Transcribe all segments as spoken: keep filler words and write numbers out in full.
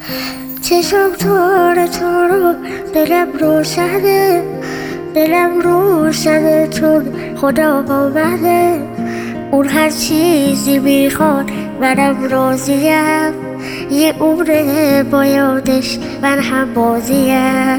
چشم تاره تو رو دلم روشنه دلم روشنه چون خدا آمده اون هر چیزی میخواد منم راضیم یه عمره با یادش من هم بازیم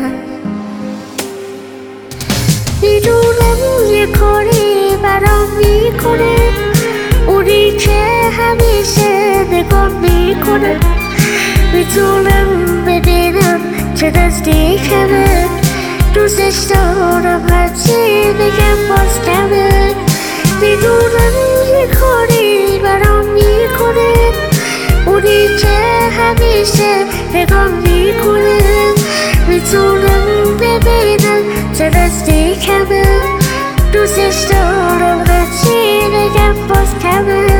میدونم یه کاری برام میکنه اونی که همیشه نگاه میکنه میتونم ببینم چه نزدیکمه دوستش دارم هرچی بگم باز کمه میدونم یه کاری برام میکنه اونی که همیشه نگاه میکنه میتونم ببینم چه نزدیکمه دوستش دارم هرچی بگم باز کمه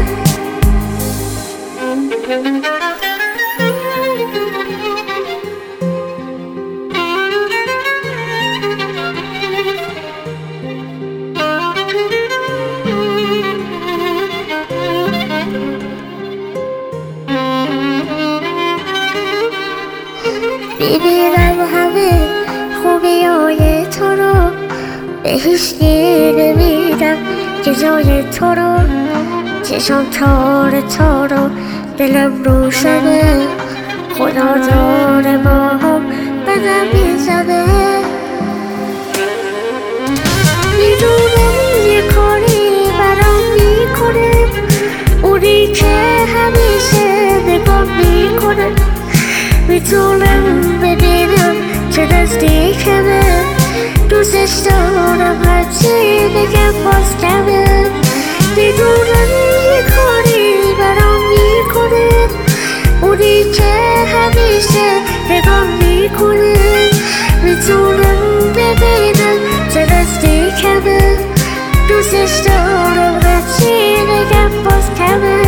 میبینم همه خوبی های تو رو به هیچکی نمیدم که جای تو رو چشم تار تو رو دلم روشنه خدا داره با هم بدم میزنه میدونم یه کاری برام میکنه اونی که همیشه نگاه میکنه میتونم ببینم چه نزدیکمه دوستش دارم هرچی بگم باز کمه میدونم یه کاری برام میکنه اونی که همیشه نگاه میکنه میتونم ببینم چه نزدیکمه دوستش دارم هرچی بگم باز کمه